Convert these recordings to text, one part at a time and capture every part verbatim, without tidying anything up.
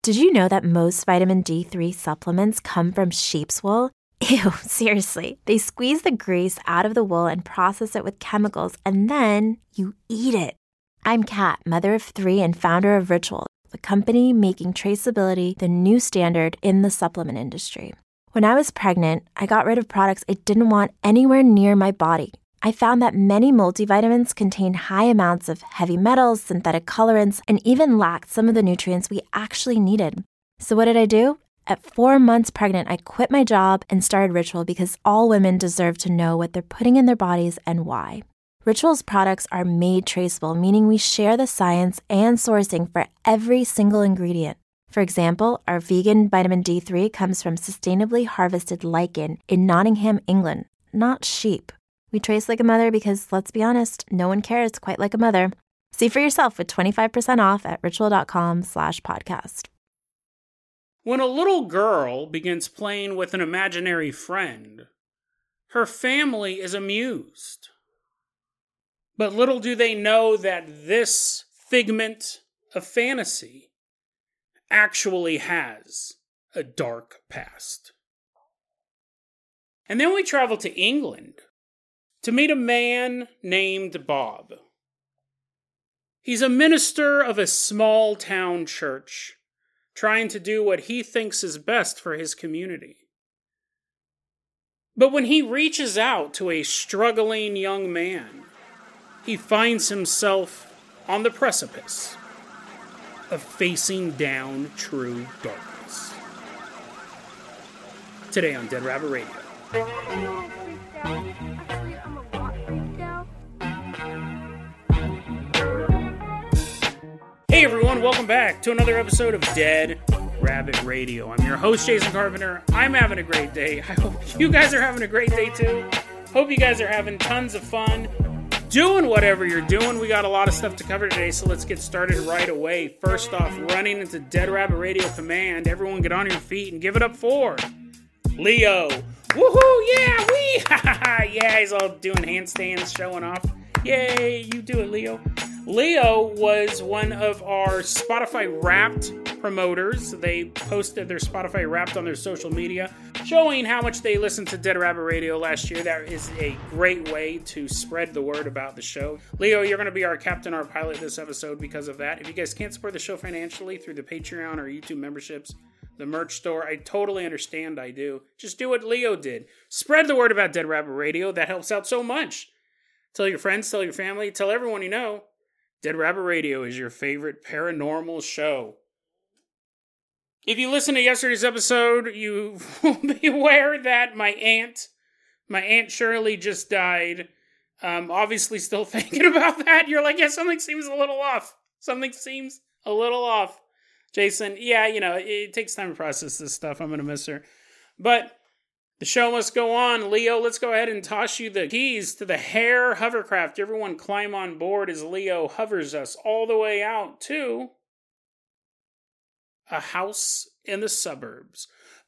Did you know that most vitamin D three supplements come from sheep's wool? Ew, seriously. They squeeze the grease out of the wool and process it with chemicals, and then you eat it. I'm Kat, mother of three and founder of Ritual, the company making traceability the new standard in the supplement industry. When I was pregnant, I got rid of products I didn't want anywhere near my body. I found that many multivitamins contain high amounts of heavy metals, synthetic colorants, and even lacked some of the nutrients we actually needed. So what did I do? At four months pregnant, I quit my job and started Ritual because all women deserve to know what they're putting in their bodies and why. Ritual's products are made traceable, meaning we share the science and sourcing for every single ingredient. For example, our vegan vitamin D three comes from sustainably harvested lichen in Nottingham, England, not sheep. We trace like a mother because, let's be honest, no one cares quite like a mother. See for yourself with twenty-five percent off at ritual.com slash podcast. When a little girl begins playing with an imaginary friend, her family is amused. But little do they know that this figment of fantasy actually has a dark past. And then we travel to England to meet a man named Bob. He's a minister of a small town church, trying to do what he thinks is best for his community. But when he reaches out to a struggling young man, he finds himself on the precipice of facing down true darkness. Today on Dead Rabbit Radio. Hey everyone, welcome back to another episode of Dead Rabbit Radio. I'm your host, Jason Carpenter. I'm having a great day. I hope you guys are having a great day too. Hope you guys are having tons of fun doing whatever you're doing. We got a lot of stuff to cover today, so let's get started right away. First off, running into Dead Rabbit Radio Command. Everyone get on your feet and give it up for Leo. Woohoo! Yeah, wee! Yeah, he's all doing handstands, showing off. Yay, you do it, Leo. Leo was one of our Spotify Wrapped promoters. They posted their Spotify Wrapped on their social media, showing how much they listened to Dead Rabbit Radio last year. That is a great way to spread the word about the show. Leo, you're going to be our captain, our pilot this episode because of that. If you guys can't support the show financially through the Patreon or YouTube memberships, the merch store, I totally understand. I do. Just do what Leo did. Spread the word about Dead Rabbit Radio. That helps out so much. Tell your friends, tell your family, tell everyone you know. Dead Rabbit Radio is your favorite paranormal show. If you listen to yesterday's episode, you will be aware that my aunt, my Aunt Shirley just died. Um, obviously still thinking about that. You're like, yeah, something seems a little off. Something seems a little off. Jason, yeah, you know, it takes time to process this stuff. I'm going to miss her. But the show must go on. Leo, let's go ahead and toss you the keys to the Hare hovercraft. Everyone climb on board as Leo hovers us all the way out to a house in the suburbs.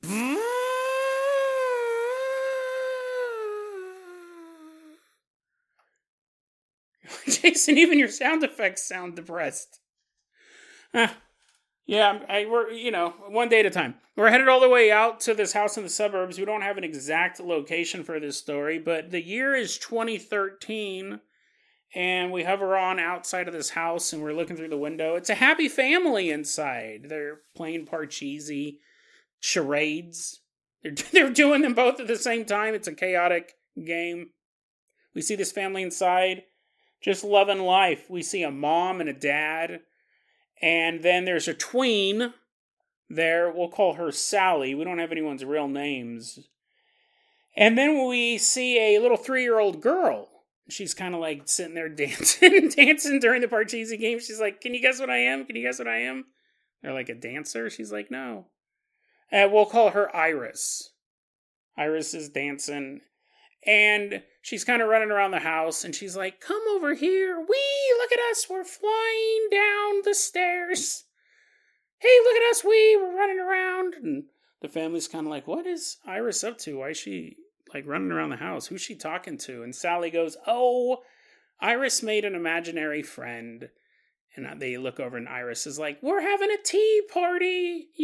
Jason, even your sound effects sound depressed. Huh. Yeah, I we're you know, one day at a time. We're headed all the way out to this house in the suburbs. We don't have an exact location for this story, but the year is twenty thirteen, and we hover on outside of this house, and we're looking through the window. It's a happy family inside. They're playing Parcheesi, charades. They're they're doing them both at the same time. It's a chaotic game. We see this family inside, just loving life. We see a mom and a dad. And then there's a tween there. We'll call her Sally. We don't have anyone's real names. And then we see a little three-year-old girl. She's kind of like sitting there dancing, dancing during the Parcheesi game. She's like, can you guess what I am? Can you guess what I am? They're like, a dancer? She's like, no. And we'll call her Iris. Iris is dancing. And she's kind of running around the house, and she's like, come over here. Wee, look at us. We're flying down the stairs. Hey, look at us. Wee, we're running around. And the family's kind of like, what is Iris up to? Why is she, like, running around the house? Who's she talking to? And Sally goes, oh, Iris made an imaginary friend. And they look over, and Iris is like, we're having a tea party.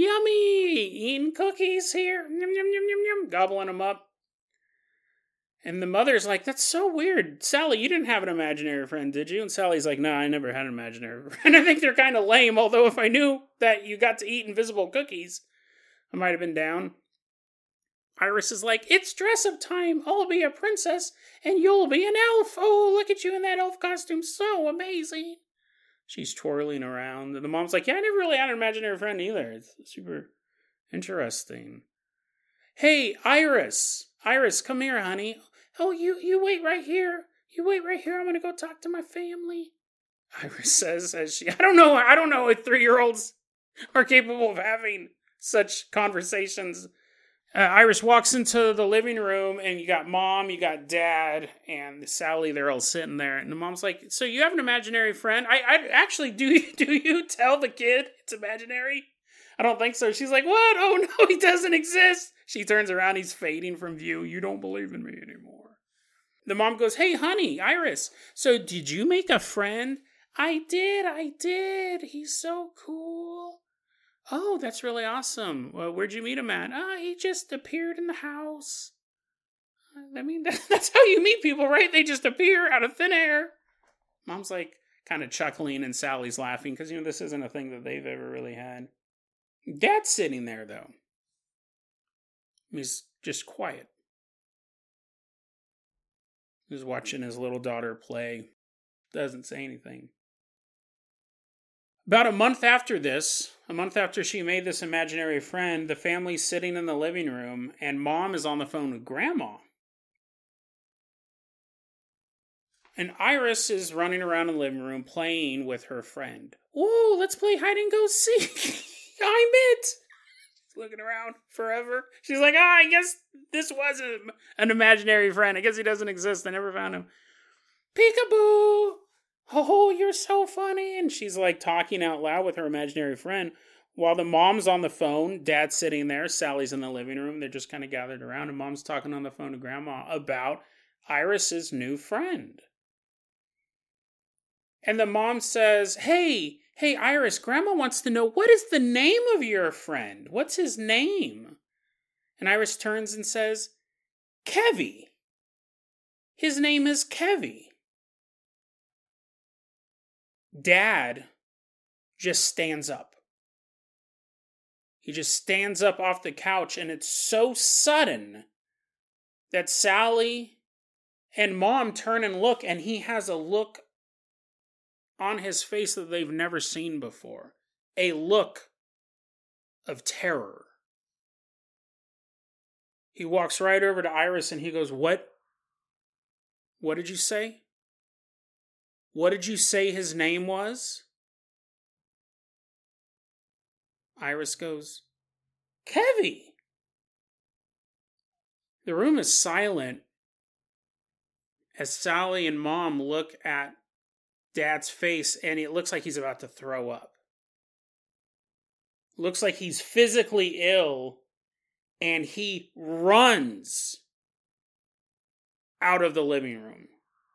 eating cookies here. Yum, yum, yum, yum, yum, gobbling them up. And the mother's like, that's so weird. Sally, you didn't have an imaginary friend, did you? And Sally's like, no, I never had an imaginary friend. I think they're kind of lame, although if I knew that you got to eat invisible cookies, I might have been down. Iris is like, it's dress-up time. I'll be a princess, and you'll be an elf. Oh, look at you in that elf costume. So amazing. She's twirling around. And the mom's like, yeah, I never really had an imaginary friend either. It's super interesting. Hey, Iris. Iris, come here, honey. Oh, you, you wait right here. You wait right here. I'm going to go talk to my family. Iris says, as she, I don't know, I don't know if three-year-olds are capable of having such conversations. Uh, Iris walks into the living room, and you got mom, you got dad, and Sally, they're all sitting there. And the mom's like, so you have an imaginary friend? I, I actually, do you, do you tell the kid it's imaginary? I don't think so. She's like, what? Oh, no, he doesn't exist. She turns around, he's fading from view. You don't believe in me anymore. The mom goes, hey, honey, Iris, so did you make a friend? I did, I did. He's so cool. Oh, that's really awesome. Well, where'd you meet him at? Ah, he just appeared in the house. I mean, that's how you meet people, right? They just appear out of thin air. Mom's like kind of chuckling and Sally's laughing because, you know, this isn't a thing that they've ever really had. Dad's sitting there, though. He's just quiet. He's watching his little daughter play. Doesn't say anything. About a month after this, a month after she made this imaginary friend, the family's sitting in the living room, and mom is on the phone with grandma. And Iris is running around in the living room playing with her friend. Whoa, let's play hide and go seek. I'm it. She's looking around forever. She's like, ah, I guess this was a, an imaginary friend. I guess he doesn't exist. I never found him. Peekaboo. Oh, you're so funny. And she's like talking out loud with her imaginary friend while the mom's on the phone. Dad's sitting there. Sally's in the living room. They're just kind of gathered around. And mom's talking on the phone to grandma about Iris's new friend. And the mom says, hey, hey, Iris, grandma wants to know, what is the name of your friend? What's his name? And Iris turns and says, Kevy. His name is Kevy. Dad just stands up. He just stands up off the couch, and it's so sudden that Sally and mom turn and look, and he has a look on his face that they've never seen before. A look of terror. He walks right over to Iris and he goes, What? What did you say? What did you say his name was? Iris goes, Kevy. The room is silent as Sally and mom look at Dad's face, and it looks like he's about to throw up. Looks like he's physically ill, and he runs out of the living room.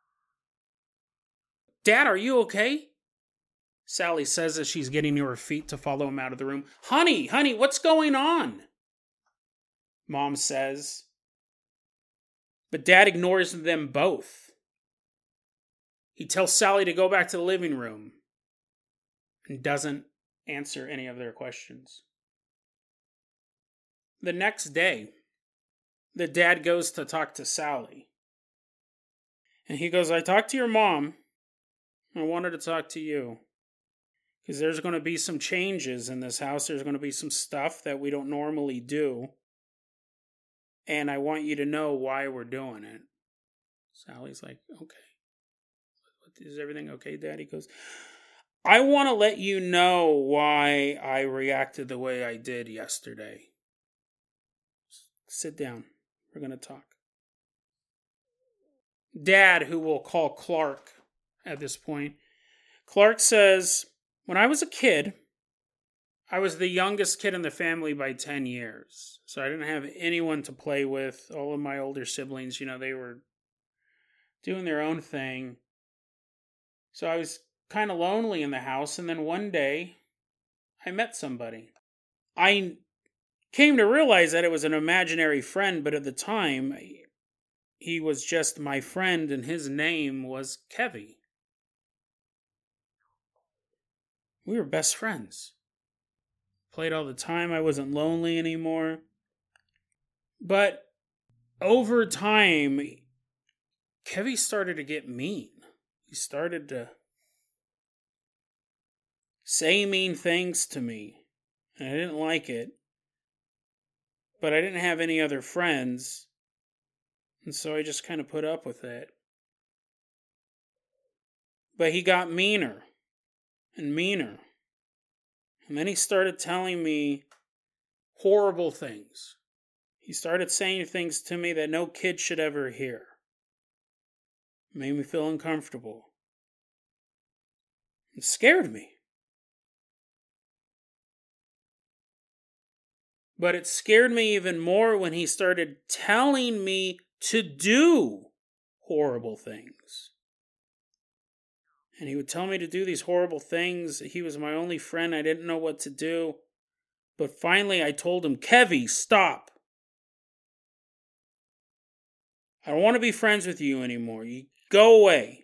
Dad, are you okay? Sally says as she's getting to her feet to follow him out of the room. Honey, honey, what's going on? Mom says. But Dad ignores them both. He tells Sally to go back to the living room and doesn't answer any of their questions. The next day, the dad goes to talk to Sally. And he goes, I talked to your mom. I wanted to talk to you. Because there's going to be some changes in this house. There's going to be some stuff that we don't normally do. And I want you to know why we're doing it. Sally's like, okay. Is everything okay, Dad? He goes, I want to let you know why I reacted the way I did yesterday. Sit down. We're going to talk. Dad, who we'll call Clark at this point, Clark says, when I was a kid, I was the youngest kid in the family by ten years. So I didn't have anyone to play with. All of my older siblings, you know, they were doing their own thing. So I was kind of lonely in the house, and then one day, I met somebody. I came to realize that it was an imaginary friend, but at the time, he was just my friend, and his name was Kevy. We were best friends. Played all the time. I wasn't lonely anymore. But over time, Kevy started to get mean. He started to say mean things to me. And I didn't like it. But I didn't have any other friends. And so I just kind of put up with it. But he got meaner and meaner. And then he started telling me horrible things. He started saying things to me that no kid should ever hear. It made me feel uncomfortable. It scared me. But it scared me even more when he started telling me to do horrible things. And he would tell me to do these horrible things. He was my only friend. I didn't know what to do. But finally I told him, Kevy, stop. I don't want to be friends with you anymore. You go away.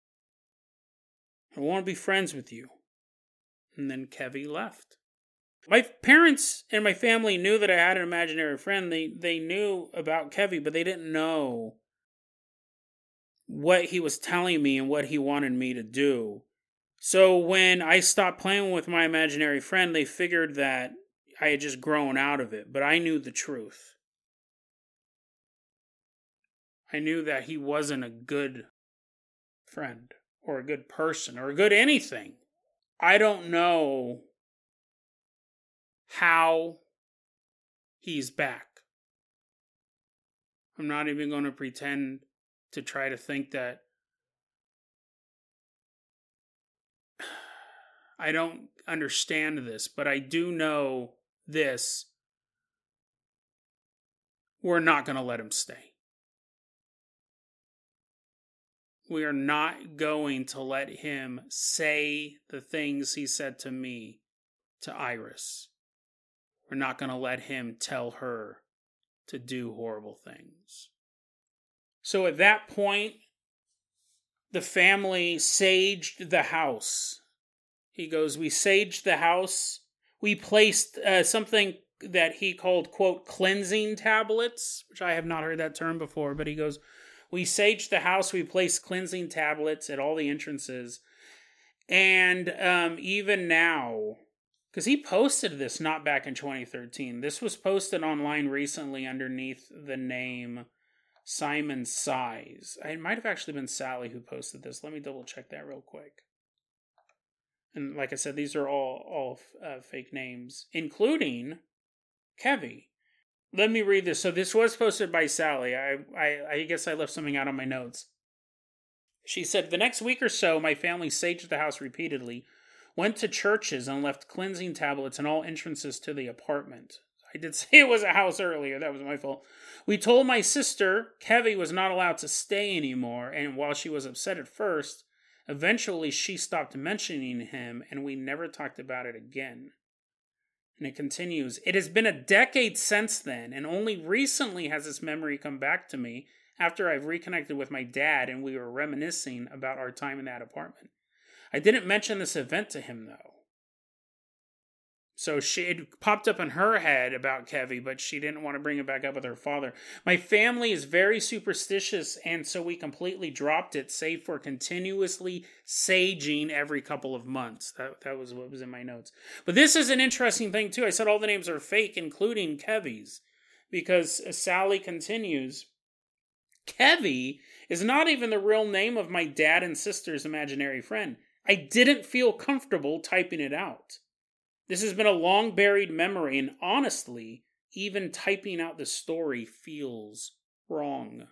I don't want to be friends with you. And then Kevy left. My parents and my family knew that I had an imaginary friend. They they knew about Kevy, but they didn't know what he was telling me and what he wanted me to do. So when I stopped playing with my imaginary friend, they figured that I had just grown out of it. But I knew the truth. I knew that he wasn't a good friend or a good person or a good anything. I don't know how he's back. I'm not even going to pretend to try to think that I don't understand this, but I do know this. We're not going to let him stay. We are not going to let him say the things he said to me to Iris. We're not going to let him tell her to do horrible things. So at that point, the family saged the house. He goes, we saged the house. We placed uh, something that he called, quote, cleansing tablets, which I have not heard that term before, but he goes, we saged the house. We placed cleansing tablets at all the entrances. And um, even now, because he posted this not back in twenty thirteen. This was posted online recently underneath the name Simon Size. It might have actually been Sally who posted this. Let me double check that real quick. And like I said, these are all, all uh, fake names, including Kevy. Let me read this. So this was posted by Sally. I, I, I guess I left something out on my notes. She said, the next week or so, my family saged the house repeatedly, went to churches, and left cleansing tablets in all entrances to the apartment. I did say it was a house earlier. That was my fault. We told my sister Kevy was not allowed to stay anymore, and while she was upset at first, eventually she stopped mentioning him, and we never talked about it again. And it continues, it has been a decade since then, and only recently has this memory come back to me after I've reconnected with my dad and we were reminiscing about our time in that apartment. I didn't mention this event to him, though. So she it popped up in her head about Kevy, but she didn't want to bring it back up with her father. My family is very superstitious, and so we completely dropped it, save for continuously saging every couple of months. That, that was what was in my notes. But this is an interesting thing, too. I said all the names are fake, including Kevy's, because Sally continues, Kevy is not even the real name of my dad and sister's imaginary friend. I didn't feel comfortable typing it out. This has been a long buried memory, and honestly, even typing out the story feels wrong.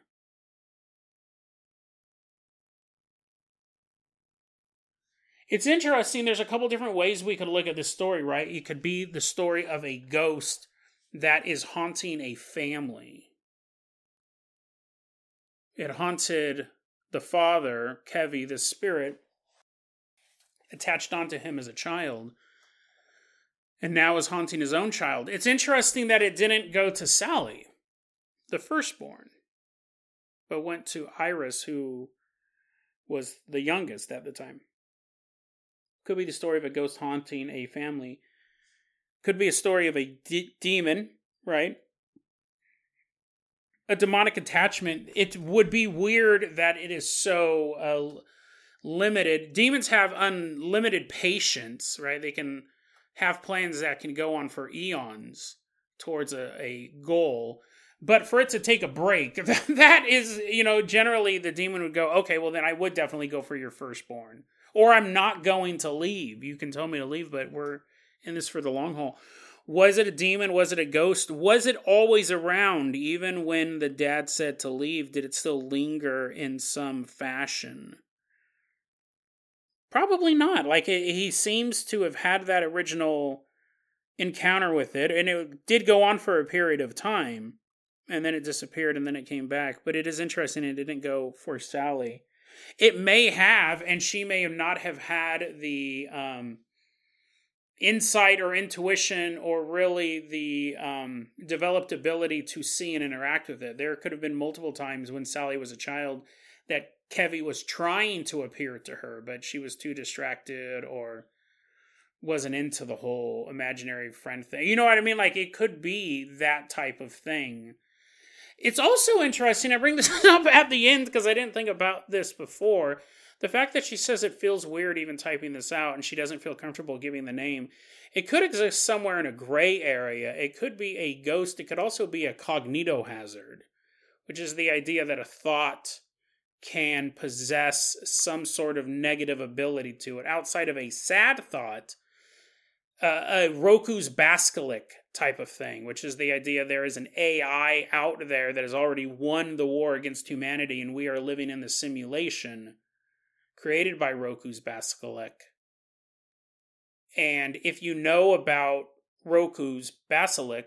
It's interesting, there's a couple different ways we could look at this story, right? It could be the story of a ghost that is haunting a family. It haunted the father, Kevy, the spirit, attached onto him as a child. and now is haunting his own child. It's interesting that it didn't go to Sally, the firstborn, but went to Iris, who was the youngest at the time. Could be the story of a ghost haunting a family. Could be a story of a de- demon, right? A demonic attachment. It would be weird that it is so uh, limited. Demons have unlimited patience, right? They can have plans that can go on for eons towards a, a goal. But for it to take a break, that is, you know, generally the demon would go, okay, well then I would definitely go for your firstborn. Or I'm not going to leave. You can tell me to leave, but we're in this for the long haul. Was it a demon? Was it a ghost? Was it always around? Even when the dad said to leave, did it still linger in some fashion? Probably not. Like, it, he seems to have had that original encounter with it, and it did go on for a period of time, and then it disappeared, and then it came back. But it is interesting it didn't go for Sally. It may have, and she may not have had the um, insight or intuition or really the um, developed ability to see and interact with it. There could have been multiple times when Sally was a child that Kevy was trying to appear to her, but she was too distracted or wasn't into the whole imaginary friend thing. You know what I mean? Like, it could be that type of thing. It's also interesting, I bring this up at the end because I didn't think about this before. The fact that she says it feels weird even typing this out and she doesn't feel comfortable giving the name. It could exist somewhere in a gray area. It could be a ghost. It could also be a cognitohazard, which is the idea that a thought can possess some sort of negative ability to it. Outside of a sad thought, uh, a Roku's Basilisk type of thing, which is the idea there is an A I out there that has already won the war against humanity and we are living in the simulation created by Roku's Basilisk. And if you know about Roku's Basilisk,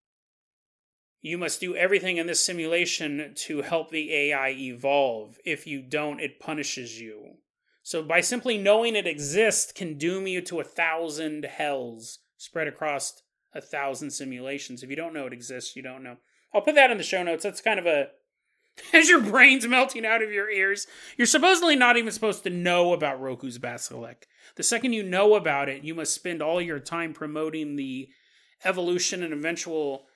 you must do everything in this simulation to help the A I evolve. If you don't, it punishes you. So by simply knowing it exists can doom you to a thousand hells spread across a thousand simulations. If you don't know it exists, you don't know. I'll put that in the show notes. That's kind of a... As your brain's melting out of your ears, you're supposedly not even supposed to know about Roku's Basilisk. The second you know about it, you must spend all your time promoting the evolution and eventual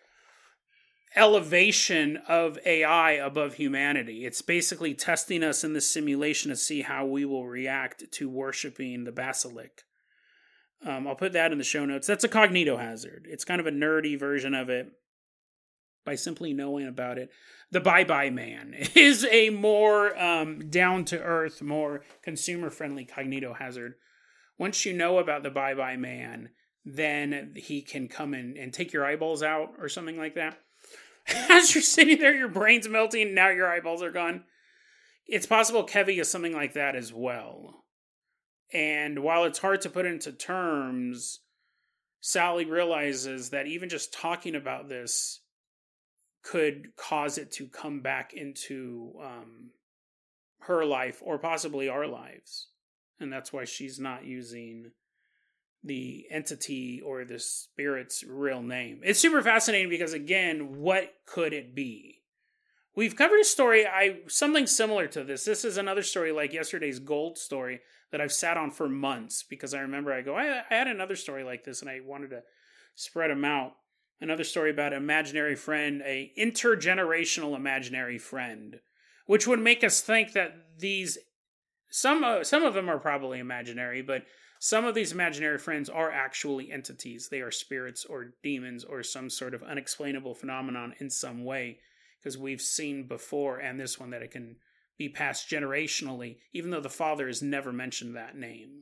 elevation of A I above humanity. It's basically testing us in this simulation to see how we will react to worshiping the Basilisk. Um, I'll put that in the show notes. That's a cognitohazard. It's kind of a nerdy version of it by simply knowing about it. The Bye Bye Man is a more um, down-to-earth, more consumer-friendly cognitohazard. Once you know about the Bye Bye Man, then he can come in and take your eyeballs out or something like that. As you're sitting there, your brain's melting, now your eyeballs are gone. It's possible Kevy is something like that as well. And while it's hard to put into terms, Sally realizes that even just talking about this could cause it to come back into um, her life or possibly our lives. And that's why she's not using the entity or the spirit's real name. It's super fascinating because, again, what could it be? We've covered a story, I something similar to this. This is another story like yesterday's gold story that I've sat on for months because I remember I go, I, I had another story like this and I wanted to spread them out. Another story about an imaginary friend, a intergenerational imaginary friend, which would make us think that these, some, uh, some of them are probably imaginary, but some of these imaginary friends are actually entities. They are spirits or demons or some sort of unexplainable phenomenon in some way, because we've seen before, and this one, that it can be passed generationally, even though the father has never mentioned that name.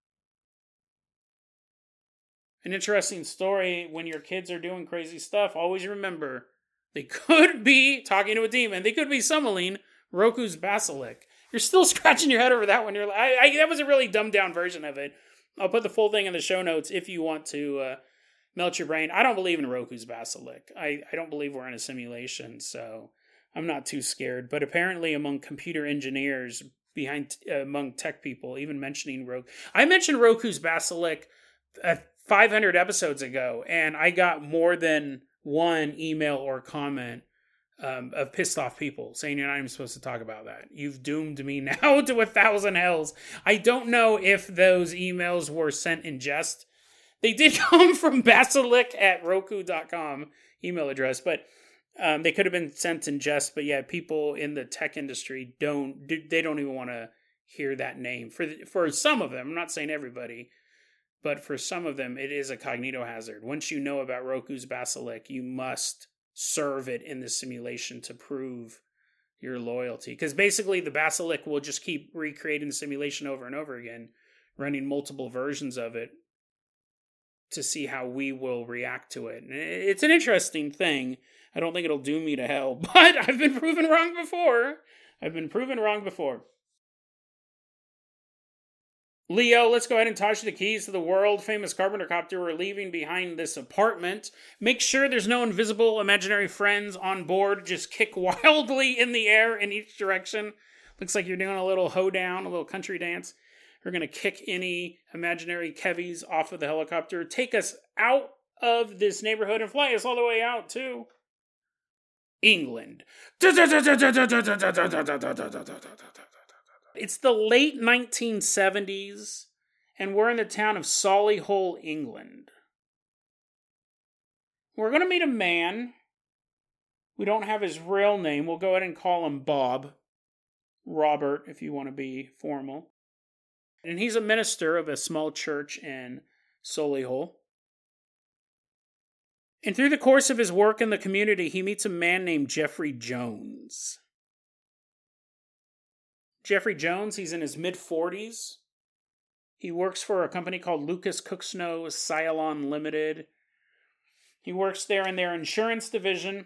An interesting story, when your kids are doing crazy stuff, always remember, they could be talking to a demon. They could be summoning Roku's Basilisk. You're still scratching your head over that one. You're like, I, I, that was a really dumbed down version of it. I'll put the full thing in the show notes if you want to uh, melt your brain. I don't believe in Roku's Basilisk. I, I don't believe we're in a simulation, so I'm not too scared. But apparently among computer engineers, behind uh, among tech people, even mentioning Roku. I mentioned Roku's Basilisk a five hundred episodes ago, and I got more than one email or comment um, of pissed off people saying you're not even supposed to talk about that. You've doomed me now to a thousand hells. I don't know if those emails were sent in jest. They did come from basilic at roku dot com email address, but um, they could have been sent in jest. But yeah, people in the tech industry don't, they don't even want to hear that name. For for some of them, I'm not saying everybody, but for some of them, it is a cognito hazard. Once you know about Roku's Basilic, you must serve it in the simulation to prove your loyalty. Because basically, the Basilic will just keep recreating the simulation over and over again, running multiple versions of it to see how we will react to it. And it's an interesting thing. I don't think it'll doom me to hell, but I've been proven wrong before. I've been proven wrong before. Leo, let's go ahead and toss you the keys to the world-famous Carpenter copter we're leaving behind this apartment. Make sure there's no invisible imaginary friends on board. Just kick wildly in the air in each direction. Looks like you're doing a little hoedown, a little country dance. We're going to kick any imaginary Kevies off of the helicopter. Take us out of this neighborhood and fly us all the way out to England. It's the late nineteen seventies, and we're in the town of Solihull, England. We're going to meet a man. We don't have his real name. We'll go ahead and call him Bob. Robert, if you want to be formal. And he's a minister of a small church in Solihull. And through the course of his work in the community, he meets a man named Jeffrey Jones. Jeffrey Jones, he's in his mid-forties. He works for a company called Lucas Cooksnow Cylon Limited. He works there in their insurance division.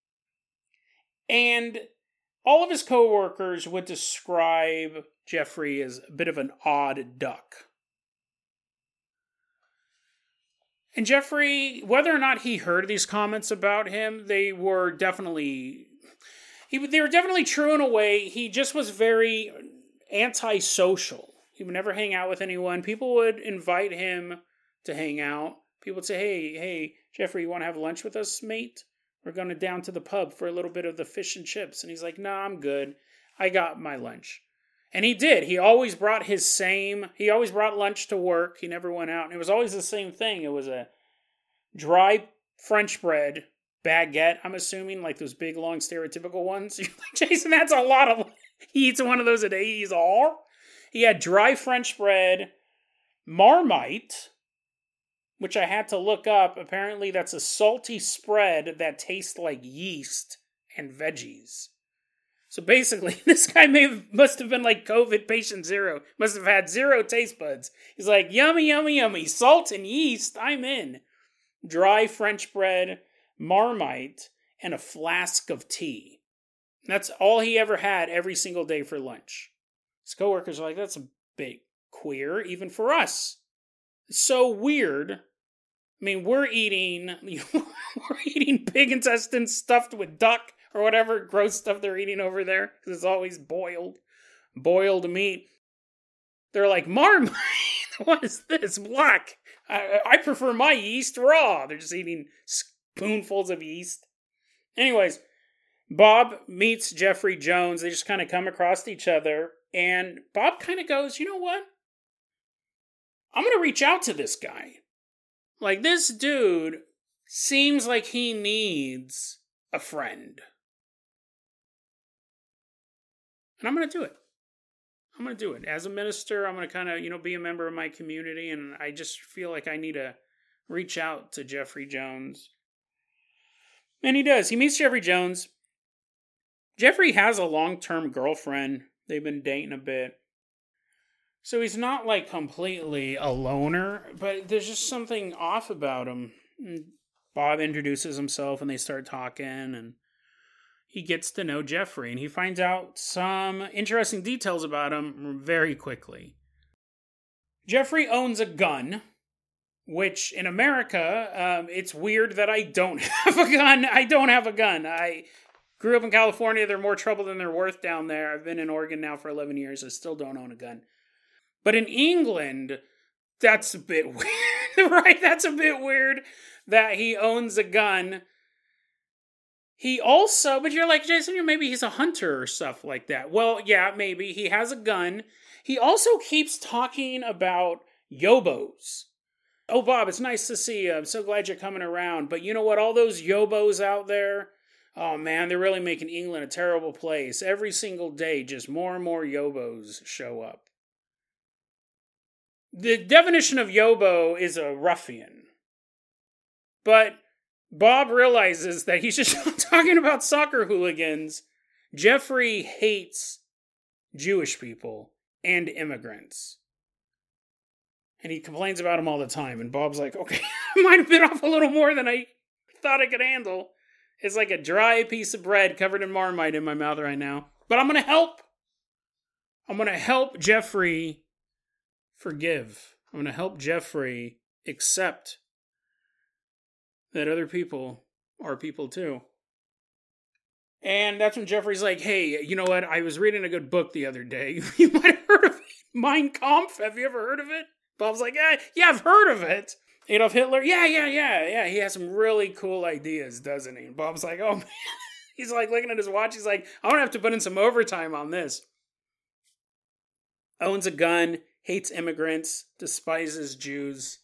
And all of his co-workers would describe Jeffrey as a bit of an odd duck. And Jeffrey, whether or not he heard these comments about him, they were definitely... He, they were definitely true in a way. He just was very antisocial. He would never hang out with anyone. People would invite him to hang out. People would say, hey, hey, Jeffrey, you want to have lunch with us, mate? We're going to down to the pub for a little bit of the fish and chips. And he's like, nah, I'm good. I got my lunch. And he did. He always brought his same, he always brought lunch to work. He never went out. And it was always the same thing. It was a dry French bread baguette, I'm assuming, like those big, long, stereotypical ones. You're like, Jason, that's a lot of... He eats one of those a day. He's all... He had dry French bread, Marmite, which I had to look up. Apparently, that's a salty spread that tastes like yeast and veggies. So basically, this guy may have, must have been like COVID patient zero. Must have had zero taste buds. He's like, yummy, yummy, yummy. Salt and yeast, I'm in. Dry French bread, Marmite, and a flask of tea. That's all he ever had every single day for lunch. His coworkers are like, that's a bit queer, even for us. It's so weird. I mean, we're eating, we're eating pig intestines stuffed with duck or whatever gross stuff they're eating over there, because it's always boiled, boiled meat. They're like, Marmite, what is this? Black. I, I prefer my yeast raw. They're just eating spoonfuls of yeast. Anyways, Bob meets Jeffrey Jones. They just kind of come across each other. And Bob kind of goes, you know what? I'm going to reach out to this guy. Like, this dude seems like he needs a friend. And I'm going to do it. I'm going to do it. As a minister, I'm going to kind of, you know, be a member of my community. And I just feel like I need to reach out to Jeffrey Jones. And he does. He meets Jeffrey Jones. Jeffrey has a long-term girlfriend. They've been dating a bit. So he's not like completely a loner, but there's just something off about him. And Bob introduces himself and they start talking, and he gets to know Jeffrey, and he finds out some interesting details about him very quickly. Jeffrey owns a gun, which in America, um, it's weird that I don't have a gun. I don't have a gun. I grew up in California. They're more trouble than they're worth down there. I've been in Oregon now for eleven years. I still don't own a gun. But in England, that's a bit weird. Right, that's a bit weird that he owns a gun. He also, but you're like, Jason, maybe he's a hunter or stuff like that. Well, yeah, maybe. He has a gun. He also keeps talking about yobos. Oh, Bob, it's nice to see you. I'm so glad you're coming around. But you know what? All those yobos out there, oh man, they're really making England a terrible place. Every single day, just more and more yobos show up. The definition of yobo is a ruffian. But Bob realizes that he's just talking about soccer hooligans. Jeffrey hates Jewish people and immigrants. And he complains about them all the time. And Bob's like, okay, I might have bit off a little more than I thought I could handle. It's like a dry piece of bread covered in Marmite in my mouth right now. But I'm going to help. I'm going to help Jeffrey forgive. I'm going to help Jeffrey accept that other people are people too. And that's when Jeffrey's like, hey, you know what? I was reading a good book the other day. You might have heard of it. Mein Kampf. Have you ever heard of it? Bob's like, yeah, yeah, I've heard of it. Adolf Hitler. Yeah, yeah, yeah, yeah. He has some really cool ideas, doesn't he? And Bob's like, oh, man. He's like looking at his watch. He's like, I'm going to have to put in some overtime on this. Owns a gun. Hates immigrants, despises Jews.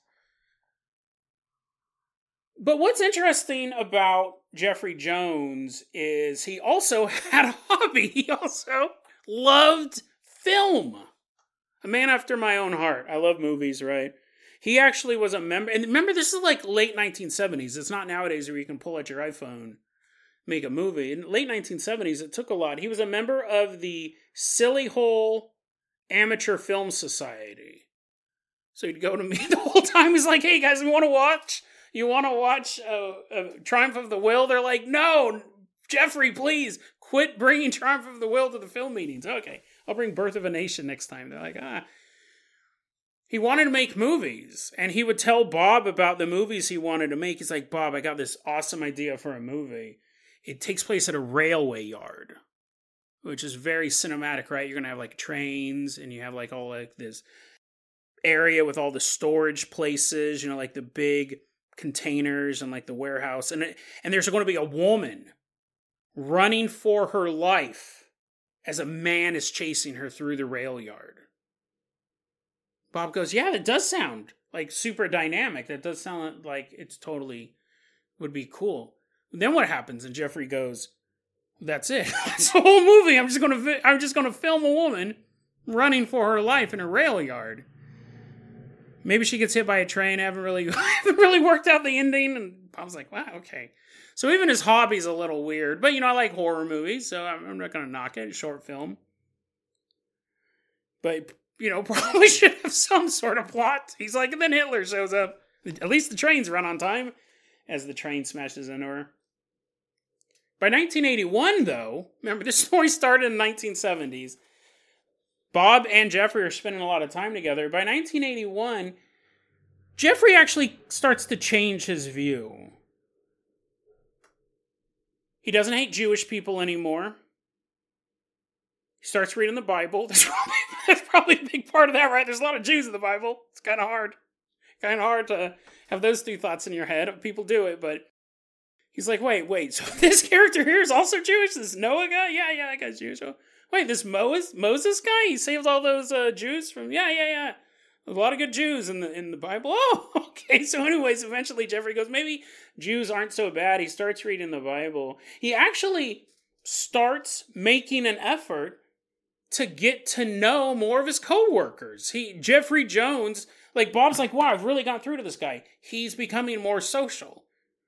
But what's interesting about Jeffrey Jones is he also had a hobby. He also loved film. A man after my own heart. I love movies, right? He actually was a member. And remember, this is like late nineteen seventies. It's not nowadays where you can pull out your iPhone, make a movie. In late nineteen seventies, it took a lot. He was a member of the Silly Hole Amateur Film Society. So he'd go to me the whole time. He's like, hey guys, you want to watch? You want to watch uh, uh, Triumph of the Will? They're like, no, Jeffrey, please quit bringing Triumph of the Will to the film meetings. Okay, I'll bring Birth of a Nation next time. They're like, ah. He wanted to make movies, and he would tell Bob about the movies he wanted to make. He's like, Bob, I got this awesome idea for a movie. It takes place at a railway yard, which is very cinematic, right? You're going to have like trains, and you have like all like this area with all the storage places, you know, like the big containers and like the warehouse. And, it, and there's going to be a woman running for her life as a man is chasing her through the rail yard. Bob goes, yeah, that does sound like super dynamic. That does sound like it's totally would be cool. Then what happens? And Jeffrey goes, that's it. That's the whole movie. I'm just gonna I'm just gonna film a woman running for her life in a rail yard. Maybe she gets hit by a train. I haven't really I haven't really worked out the ending. And I was like, wow, okay. So even his hobby's a little weird. But you know, I like horror movies, so I'm not gonna knock it. Short film. But you know, probably should have some sort of plot. He's like, and then Hitler shows up. At least the trains run on time as the train smashes into her. By nineteen eighty-one, though, remember, this story started in the nineteen seventies. Bob and Jeffrey are spending a lot of time together. By nineteen eighty-one, Jeffrey actually starts to change his view. He doesn't hate Jewish people anymore. He starts reading the Bible. That's probably, that's probably a big part of that, right? There's a lot of Jews in the Bible. It's kind of hard. Kind of hard to have those two thoughts in your head. People do it, but he's like, wait, wait, so this character here is also Jewish? This Noah guy? Yeah, yeah, that guy's Jewish. Oh, wait, this Moses, Moses guy? He saved all those uh, Jews from... Yeah, yeah, yeah. There's a lot of good Jews in the in the Bible. Oh, okay. So anyways, eventually Jeffrey goes, maybe Jews aren't so bad. He starts reading the Bible. He actually starts making an effort to get to know more of his co-workers. He, Jeffrey Jones, like Bob's like, wow, I've really got through to this guy. He's becoming more social.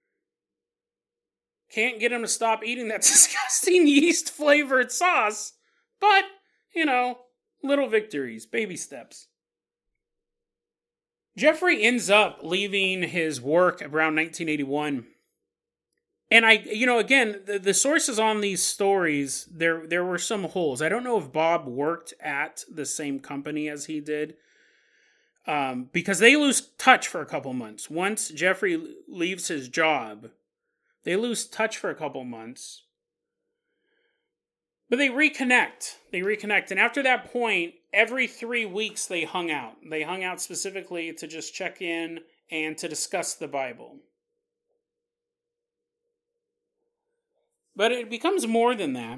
Can't get him to stop eating that disgusting yeast-flavored sauce. But, you know, little victories, baby steps. Jeffrey ends up leaving his work around nineteen eighty-one. And I, you know, again, the, the sources on these stories, there there were some holes. I don't know if Bob worked at the same company as he did. Um, because they lose touch for a couple months. Once Jeffrey leaves his job, they lose touch for a couple months. But they reconnect. They reconnect. And after that point, every three weeks they hung out. They hung out specifically to just check in and to discuss the Bible. But it becomes more than that.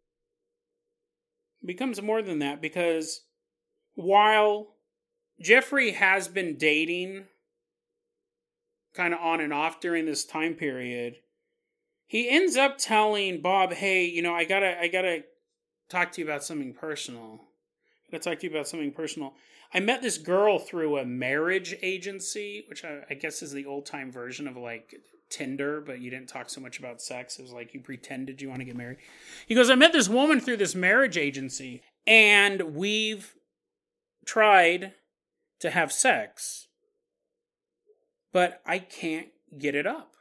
It becomes more than that because while Jeffrey has been dating kind of on and off during this time period, he ends up telling Bob, hey, you know, I gotta, I gotta talk to you about something personal. I gotta talk to you about something personal. I met this girl through a marriage agency, which I, I guess is the old-time version of, like, Tinder, but you didn't talk so much about sex. It was like you pretended you want to get married. He goes, I met this woman through this marriage agency, and we've tried to have sex, but I can't get it up.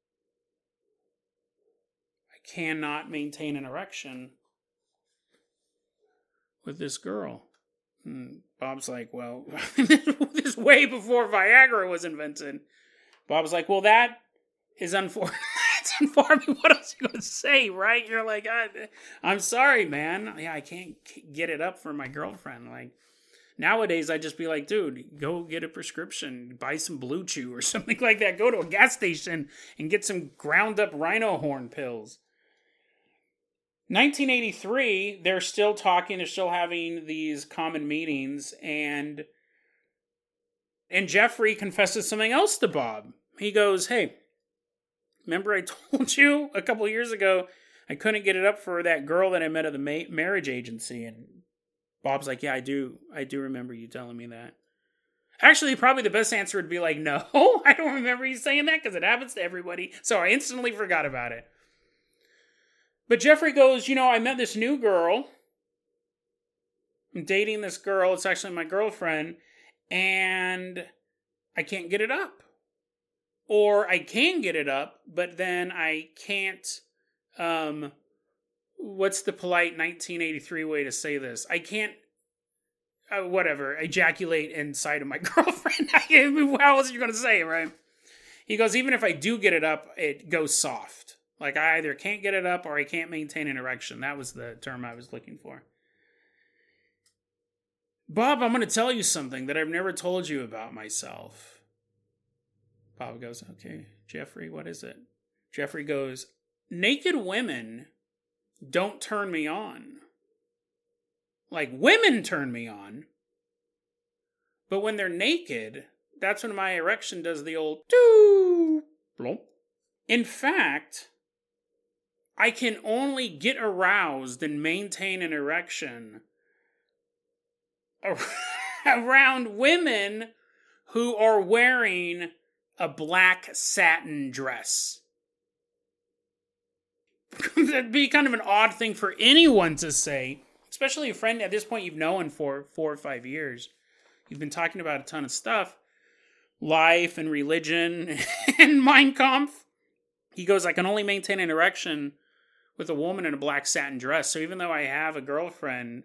I cannot maintain an erection with this girl. And Bob's like, well, this is way before Viagra was invented. Bob's like, well, that is unfortunate. It's unfortunate. What else are you going to say, right? You're like, I, I'm sorry, man. Yeah, I can't get it up for my girlfriend. Like, nowadays, I'd just be like, dude, go get a prescription. Buy some Blue Chew or something like that. Go to a gas station and get some ground up rhino horn pills. nineteen eighty-three, they're still talking, they're still having these common meetings, and and Jeffrey confesses something else to Bob. He goes, hey, remember I told you a couple years ago I couldn't get it up for that girl that I met at the ma- marriage agency? And Bob's like, yeah, I do. I do remember you telling me that. Actually, probably the best answer would be like, no, I don't remember you saying that because it happens to everybody. So I instantly forgot about it. But Jeffrey goes, you know, I met this new girl. I'm dating this girl. It's actually my girlfriend. And I can't get it up. Or I can get it up, but then I can't, um, what's the polite nineteen eighty-three way to say this? I can't, uh, whatever, ejaculate inside of my girlfriend. How else are you going to say it, right? He goes, even if I do get it up, it goes soft. Like, I either can't get it up or I can't maintain an erection. That was the term I was looking for. Bob, I'm going to tell you something that I've never told you about myself. Bob goes, okay, Jeffrey, what is it? Jeffrey goes, naked women don't turn me on. Like, women turn me on. But when they're naked, that's when my erection does the old doo blump. In fact, I can only get aroused and maintain an erection around women who are wearing a black satin dress. That'd be kind of an odd thing for anyone to say, especially a friend at this point you've known for four or five years. You've been talking about a ton of stuff, life and religion and Mein Kampf. He goes, I can only maintain an erection with a woman in a black satin dress. So even though I have a girlfriend,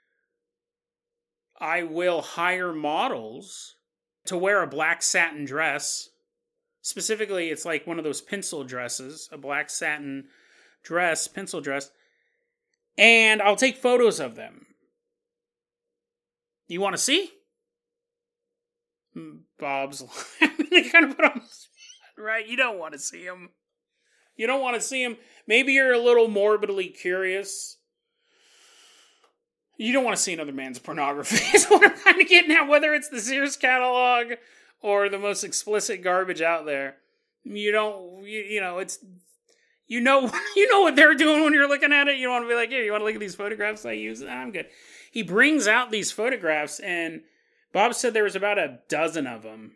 I will hire models to wear a black satin dress. Specifically, it's like one of those pencil dresses, a black satin dress, pencil dress. And I'll take photos of them. You want to see? Bob's they kind of put on the spot, right? You don't want to see them. You don't want to see them. Maybe you're a little morbidly curious. You don't want to see another man's pornography. Is what I'm kind of getting at. Whether it's the Sears catalog or the most explicit garbage out there, you don't. You, you know, it's you know you know what they're doing when you're looking at it. You don't want to be like, here, you want to look at these photographs I use? Nah, I'm good. He brings out these photographs, and Bob said there was about a dozen of them.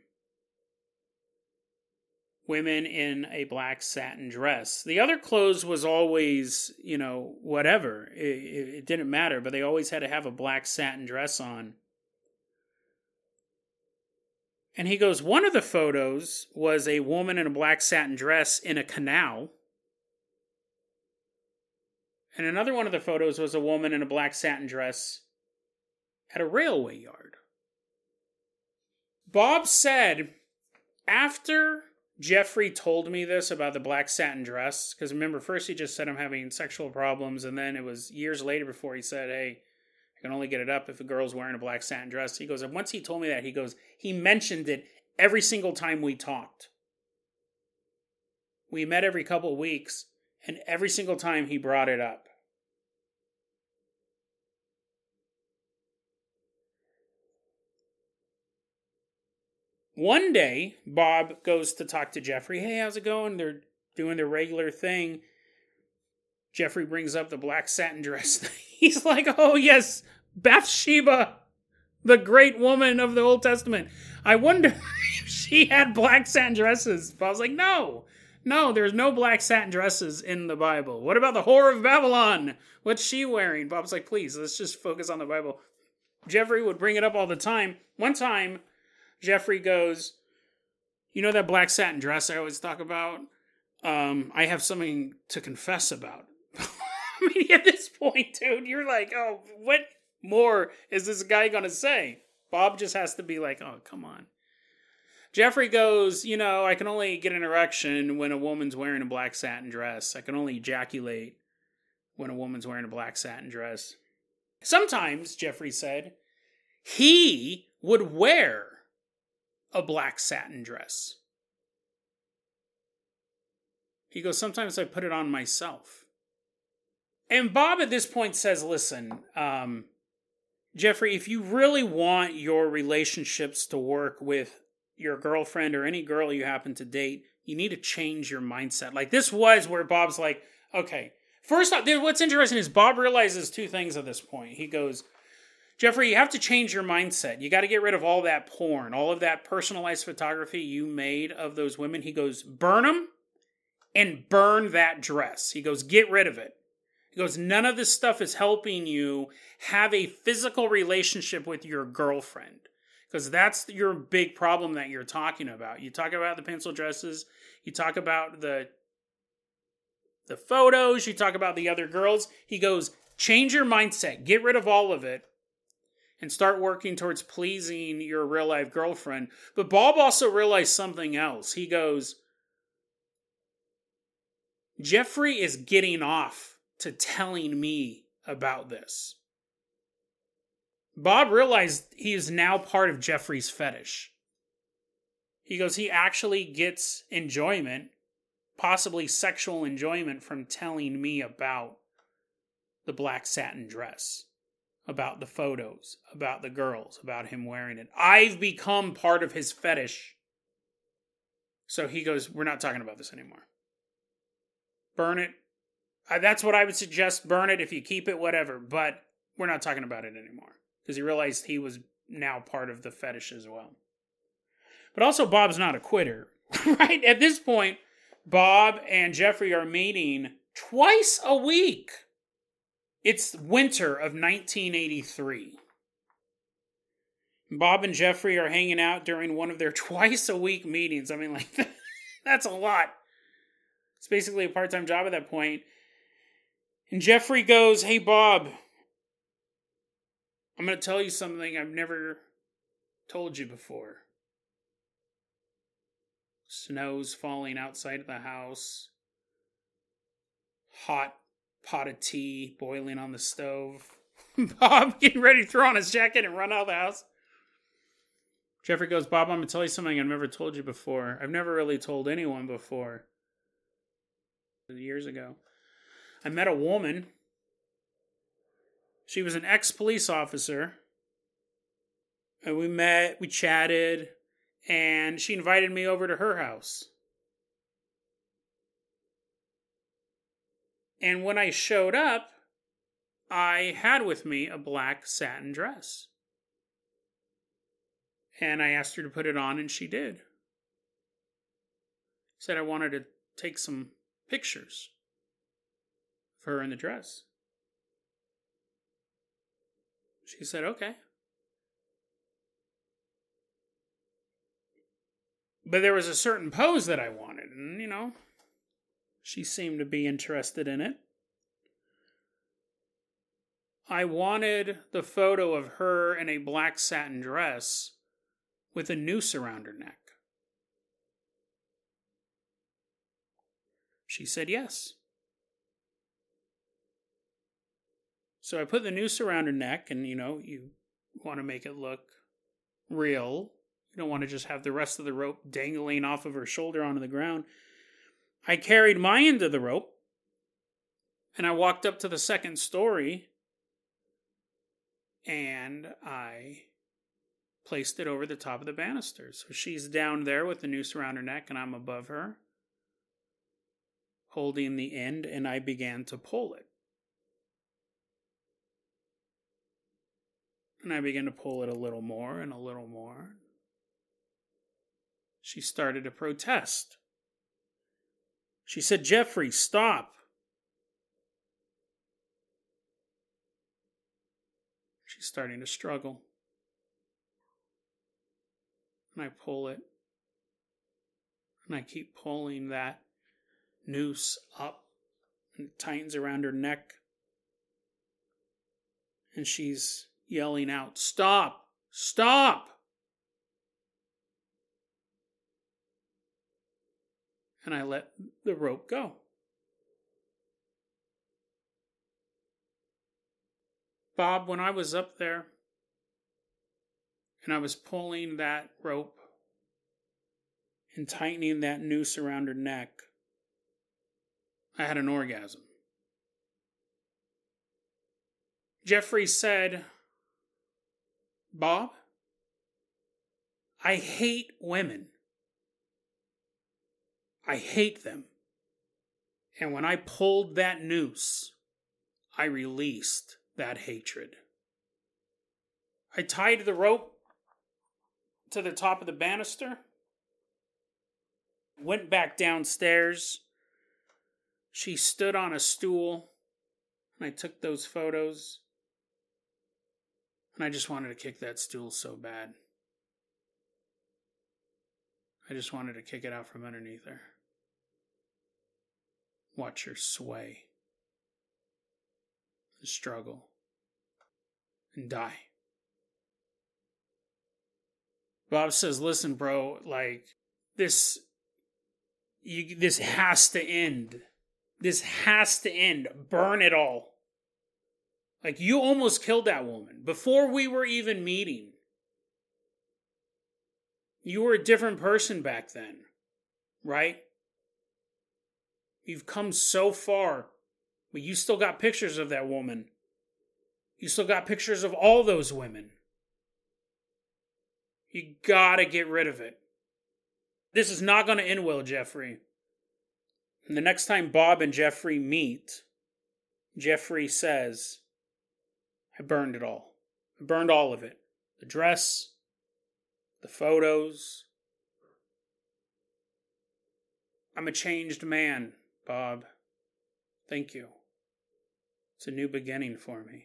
Women in a black satin dress. The other clothes was always, you know, whatever. It, it, it didn't matter, but they always had to have a black satin dress on. And he goes, one of the photos was a woman in a black satin dress in a canal. And another one of the photos was a woman in a black satin dress at a railway yard. Bob said, after Jeffrey told me this about the black satin dress, because remember, first he just said I'm having sexual problems, and then it was years later before he said, hey, I can only get it up if a girl's wearing a black satin dress. He goes, and once he told me that, he goes, he mentioned it every single time we talked. We met every couple of weeks, and every single time he brought it up. One day, Bob goes to talk to Jeffrey. Hey, how's it going? They're doing their regular thing. Jeffrey brings up the black satin dress. He's like, oh yes, Bathsheba, the great woman of the Old Testament. I wonder if she had black satin dresses. But I was like, no, no, there's no black satin dresses in the Bible. What about the whore of Babylon? What's she wearing? Bob's like, please, let's just focus on the Bible. Jeffrey would bring it up all the time. One time, Jeffrey goes, you know that black satin dress I always talk about? Um, I have something to confess about. I mean, at this point, dude, you're like, oh, what more is this guy going to say? Bob just has to be like, oh, come on. Jeffrey goes, you know, I can only get an erection when a woman's wearing a black satin dress. I can only ejaculate when a woman's wearing a black satin dress. Sometimes, Jeffrey said, he would wear a black satin dress. He goes, sometimes I put it on myself. And Bob at this point says, listen, um, Jeffrey, if you really want your relationships to work with your girlfriend or any girl you happen to date, you need to change your mindset. Like, this was where Bob's like, okay, first off, what's interesting is Bob realizes two things at this point. He goes, Jeffrey, you have to change your mindset. You got to get rid of all that porn, all of that personalized photography you made of those women. He goes, burn them and burn that dress. He goes, get rid of it. He goes, none of this stuff is helping you have a physical relationship with your girlfriend. Because that's your big problem that you're talking about. You talk about the pencil dresses. You talk about the, the photos. You talk about the other girls. He goes, change your mindset. Get rid of all of it. And start working towards pleasing your real-life girlfriend. But Bob also realized something else. He goes, Jeffrey is getting off to telling me about this. Bob realized he is now part of Jeffrey's fetish. He goes, he actually gets enjoyment, possibly sexual enjoyment, from telling me about the black satin dress. About the photos, about the girls, about him wearing it. I've become part of his fetish. So he goes, we're not talking about this anymore. Burn it. Uh, that's what I would suggest. Burn it. If you keep it, whatever. But we're not talking about it anymore. Because he realized he was now part of the fetish as well. But also, Bob's not a quitter. Right? At this point, Bob and Jeffrey are meeting twice a week. It's winter of nineteen eighty-three. Bob and Jeffrey are hanging out during one of their twice-a-week meetings. I mean, like, that's a lot. It's basically a part-time job at that point. And Jeffrey goes, hey, Bob, I'm going to tell you something I've never told you before. Snow's falling outside of the house. Hot pot of tea boiling on the stove. Bob getting ready to throw on his jacket and run out of the house. Jeffrey goes, Bob, I'm going to tell you something I've never told you before. I've never really told anyone before. Years ago, I met a woman. She was an ex-police officer. And we met, we chatted, and she invited me over to her house. And when I showed up, I had with me a black satin dress. And I asked her to put it on, and she did. Said I wanted to take some pictures of her in the dress. She said, okay. But there was a certain pose that I wanted, and, you know, she seemed to be interested in it. I wanted the photo of her in a black satin dress with a noose around her neck. She said yes. So I put the noose around her neck, and, you know, you want to make it look real. You don't want to just have the rest of the rope dangling off of her shoulder onto the ground. I carried my end of the rope, and I walked up to the second story, and I placed it over the top of the banisters. So she's down there with the noose around her neck, and I'm above her, holding the end, and I began to pull it. And I began to pull it a little more and a little more. She started to protest. She said, "Jeffrey, stop." She's starting to struggle. And I pull it. And I keep pulling that noose up, and it tightens around her neck. And she's yelling out, "Stop! Stop!" And I let the rope go. Bob, when I was up there and I was pulling that rope and tightening that noose around her neck, I had an orgasm. Jeffrey said, "Bob, I hate women. I hate them. And when I pulled that noose, I released that hatred." I tied the rope to the top of the banister, went back downstairs. She stood on a stool, and I took those photos. And I just wanted to kick that stool so bad. I just wanted to kick it out from underneath her. Watch her sway and struggle and die. Bob says, "Listen, bro, like, this, you, this has to end. This has to end. Burn it all. Like, you almost killed that woman before we were even meeting. You were a different person back then, right? You've come so far, but you still got pictures of that woman. You still got pictures of all those women. You gotta get rid of it. This is not gonna end well, Jeffrey." And the next time Bob and Jeffrey meet, Jeffrey says, "I burned it all. I burned all of it. The dress, the photos. I'm a changed man, Bob. Thank you. It's a new beginning for me."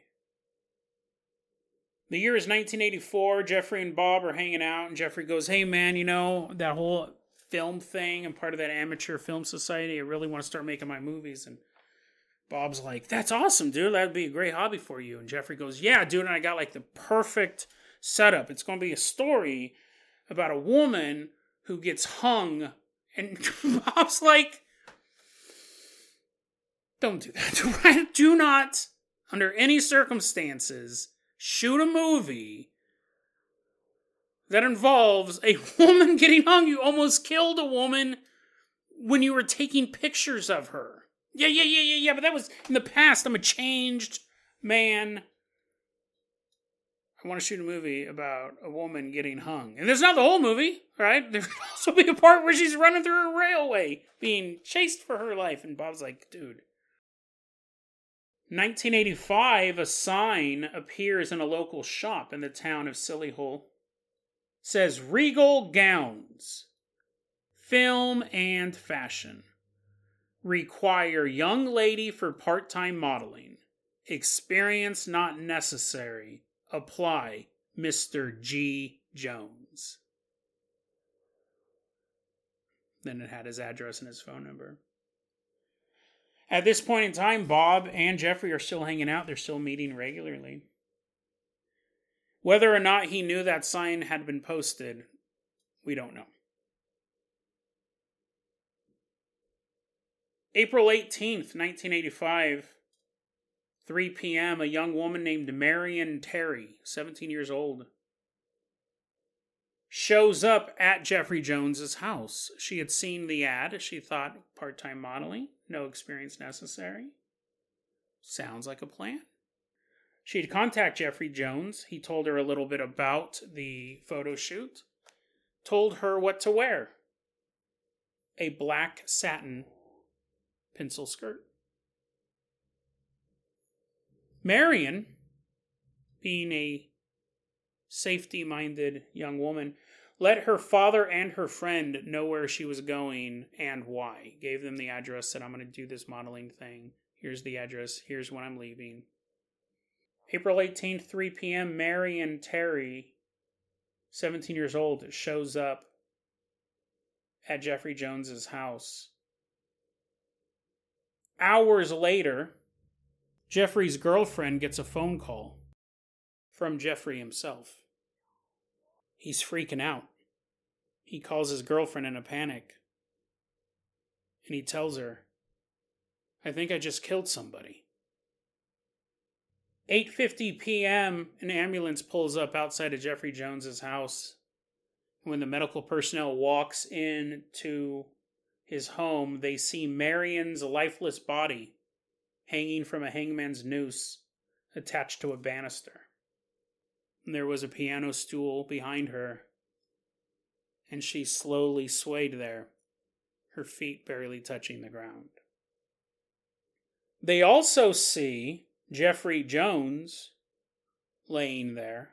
The year is nineteen eighty-four. Jeffrey and Bob are hanging out, and Jeffrey goes, "Hey, man, you know, that whole film thing, I'm part of that amateur film society. I really want to start making my movies." And Bob's like, "That's awesome, dude. That'd be a great hobby for you." And Jeffrey goes, "Yeah, dude, and I got like the perfect setup. It's going to be a story about a woman who gets hung." And Bob's like, "Don't do that. Do not, under any circumstances, shoot a movie that involves a woman getting hung. You almost killed a woman when you were taking pictures of her." Yeah, yeah, yeah, yeah, yeah, but that was in the past. I'm a changed man. I want to shoot a movie about a woman getting hung. And there's not the whole movie, right? There could also be a part where she's running through a railway, being chased for her life. And Bob's like, "Dude." nineteen eighty-five, a sign appears in a local shop in the town of Solihull. It says, "Regal Gowns, Film and Fashion. Require young lady for part-time modeling. Experience not necessary. Apply, Mister G. Jones." Then it had his address and his phone number. At this point in time, Bob and Jeffrey are still hanging out. They're still meeting regularly. Whether or not he knew that sign had been posted, we don't know. April eighteenth, nineteen eighty-five, three p.m., a young woman named Marion Terry, seventeen years old, shows up at Jeffrey Jones's house. She had seen the ad. She thought part-time modeling, no experience necessary. Sounds like a plan. She'd contact Jeffrey Jones. He told her a little bit about the photo shoot. Told her what to wear. A black satin pencil skirt. Marion, being a safety-minded young woman, let her father and her friend know where she was going and why. Gave them the address, said, I'm going to do this modeling thing. Here's the address. Here's when I'm leaving. April eighteenth, three p.m., Marion Terry, seventeen years old, shows up at Jeffrey Jones's house. Hours later, Jeffrey's girlfriend gets a phone call from Jeffrey himself. He's freaking out. He calls his girlfriend in a panic. And he tells her, I think I just killed somebody. eight fifty p.m., an ambulance pulls up outside of Jeffrey Jones's house. When the medical personnel walks into his home, they see Marion's lifeless body hanging from a hangman's noose attached to a banister. And there was a piano stool behind her, and she slowly swayed there, her feet barely touching the ground. They also see Jeffrey Jones laying there.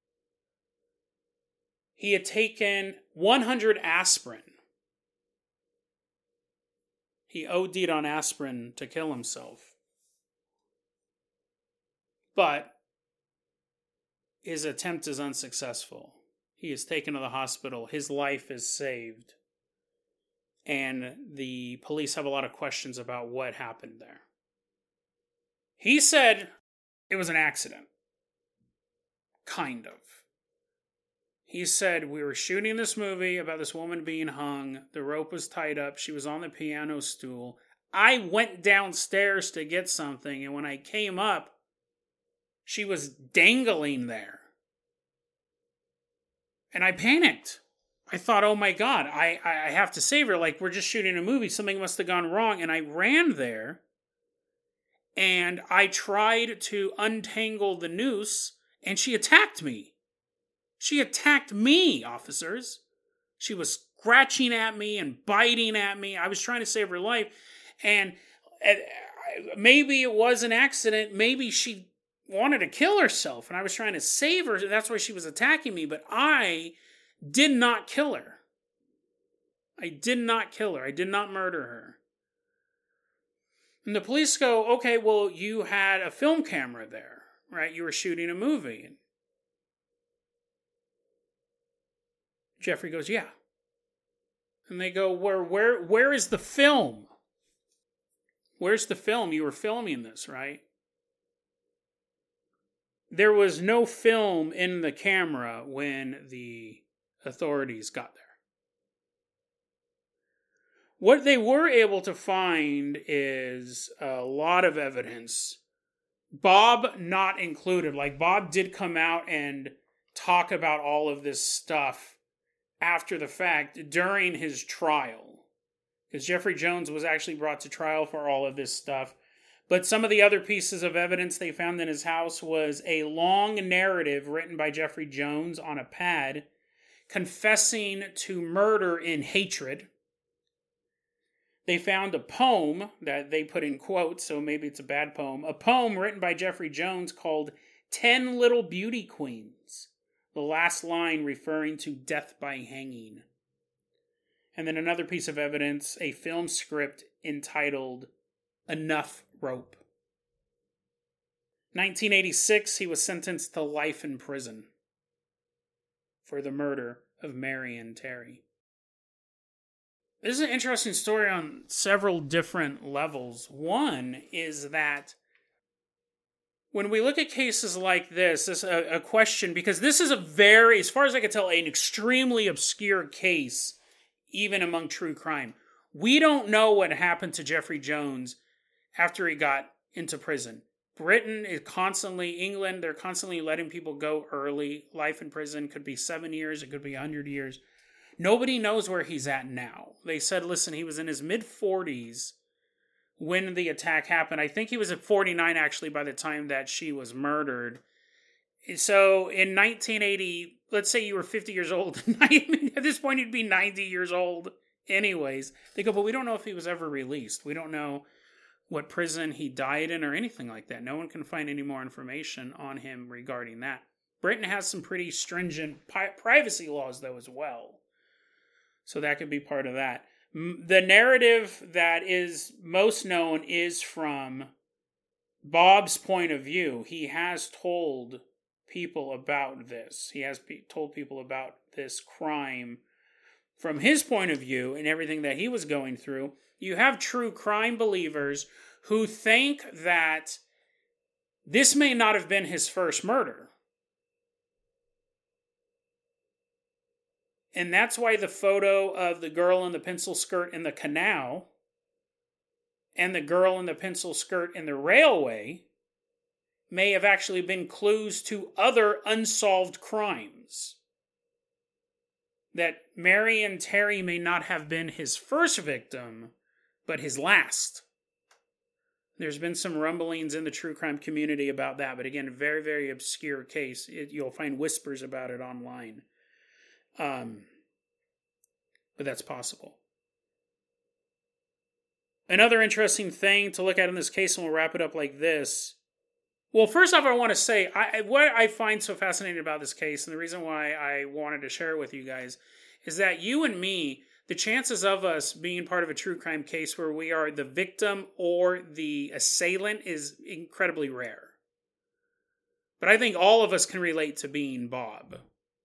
He had taken one hundred aspirin. He O D'd on aspirin to kill himself. But his attempt is unsuccessful. He is taken to the hospital. His life is saved. And the police have a lot of questions about what happened there. He said it was an accident. Kind of. He said, we were shooting this movie about this woman being hung. The rope was tied up. She was on the piano stool. I went downstairs to get something, and when I came up, she was dangling there. And I panicked. I thought, oh my God, I, I have to save her. Like, we're just shooting a movie. Something must have gone wrong. And I ran there. And I tried to untangle the noose. And she attacked me. She attacked me, officers. She was scratching at me and biting at me. I was trying to save her life. And maybe it was an accident. Maybe she wanted to kill herself, and I was trying to save her. That's why she was attacking me, but I did not kill her. I did not kill her. I did not murder her. And the police go, okay, well, you had a film camera there, right? You were shooting a movie. Jeffrey goes, yeah. And they go, where, where, where is the film? Where's the film? You were filming this, right? There was no film in the camera when the authorities got there. What they were able to find is a lot of evidence. Bob not included. Like, Bob did come out and talk about all of this stuff after the fact during his trial. Because Jeffrey Jones was actually brought to trial for all of this stuff. But some of the other pieces of evidence they found in his house was a long narrative written by Jeffrey Jones on a pad confessing to murder in hatred. They found a poem that they put in quotes, so maybe it's a bad poem. A poem written by Jeffrey Jones called Ten Little Beauty Queens. The last line referring to death by hanging. And then another piece of evidence, a film script entitled Enough Rope. nineteen eighty-six, he was sentenced to life in prison for the murder of Marion Terry. This is an interesting story on several different levels. One is that when we look at cases like this, this a, a question, because this is a very, as far as I can tell, an extremely obscure case, even among true crime. We don't know what happened to Jeffrey Jones after he got into prison. Britain is constantly, England, they're constantly letting people go early. Life in prison could be seven years, it could be one hundred years. Nobody knows where he's at now. They said, listen, he was in his mid-forties when the attack happened. I think he was at forty-nine, actually, by the time that she was murdered. So in nineteen eighty, let's say you were fifty years old. At this point, you'd be ninety years old anyways. They go, but we don't know if he was ever released. We don't know what prison he died in or anything like that. No one can find any more information on him regarding that. Britain has some pretty stringent pi- privacy laws, though, as well. So that could be part of that. The narrative that is most known is from Bob's point of view. He has told people about this. He has pe- told people about this crime from his point of view and everything that he was going through. You have true crime believers who think that this may not have been his first murder. And that's why the photo of the girl in the pencil skirt in the canal and the girl in the pencil skirt in the railway may have actually been clues to other unsolved crimes. That Marion Terry may not have been his first victim, but his last. There's been some rumblings in the true crime community about that, but again, a very, very obscure case. It, you'll find whispers about it online. Um, but that's possible. Another interesting thing to look at in this case, and we'll wrap it up like this. Well, first off, I want to say, I, what I find so fascinating about this case, and the reason why I wanted to share it with you guys, is that you and me, the chances of us being part of a true crime case where we are the victim or the assailant is incredibly rare. But I think all of us can relate to being Bob.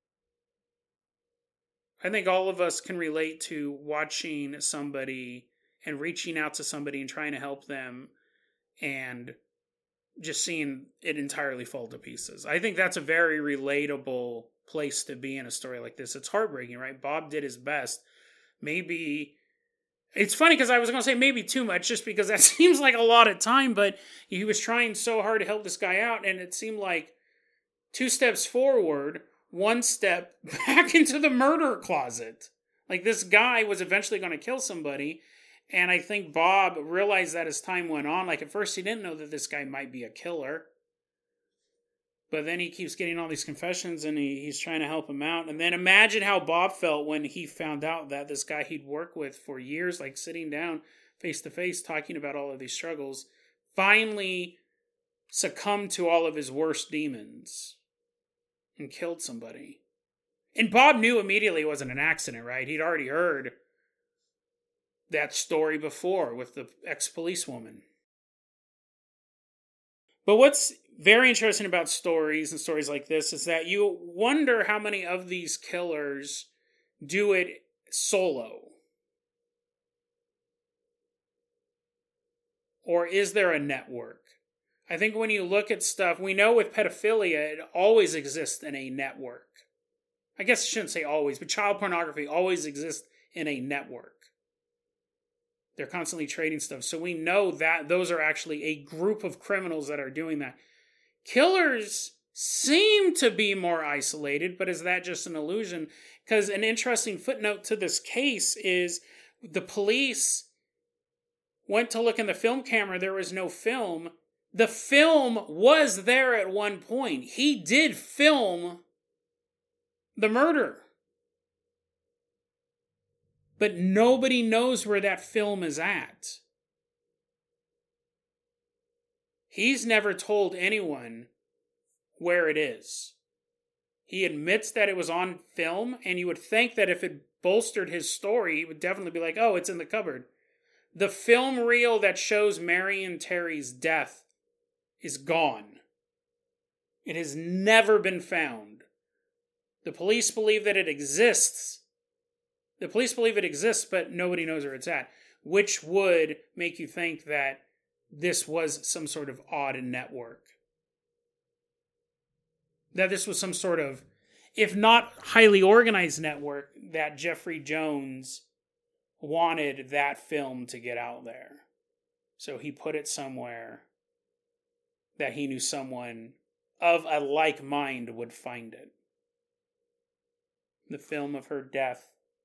I think all of us can relate to watching somebody and reaching out to somebody and trying to help them and just seeing it entirely fall to pieces. I think that's a very relatable place to be in a story like this. It's heartbreaking, right? Bob did his best. Maybe, it's funny because I was going to say maybe too much just because that seems like a lot of time, but he was trying so hard to help this guy out and it seemed like two steps forward, one step back into the murder closet. Like this guy was eventually going to kill somebody. And I think Bob realized that as time went on. Like at first he didn't know that this guy might be a killer. But then he keeps getting all these confessions and he, he's trying to help him out. And then imagine how Bob felt when he found out that this guy he'd worked with for years, like sitting down face to face talking about all of these struggles, finally succumbed to all of his worst demons and killed somebody. And Bob knew immediately it wasn't an accident, right? He'd already heard that story before with the ex-policewoman. But what's very interesting about stories and stories like this is that you wonder how many of these killers do it solo. Or is there a network? I think when you look at stuff, we know with pedophilia, it always exists in a network. I guess I shouldn't say always, but child pornography always exists in a network. They're constantly trading stuff. So we know that those are actually a group of criminals that are doing that. Killers seem to be more isolated, but is that just an illusion? Because an interesting footnote to this case is the police went to look in the film camera. There was no film. The film was there at one point. He did film the murder. But nobody knows where that film is at. He's never told anyone where it is. He admits that it was on film, and you would think that if it bolstered his story, he would definitely be like, oh, it's in the cupboard. The film reel that shows Marion Terry's death is gone. It has never been found. The police believe that it exists. The police believe it exists, but nobody knows where it's at, which would make you think that this was some sort of odd network. That this was some sort of, if not highly organized network, that Jeffrey Jones wanted that film to get out there. So he put it somewhere that he knew someone of a like mind would find it. The film of her death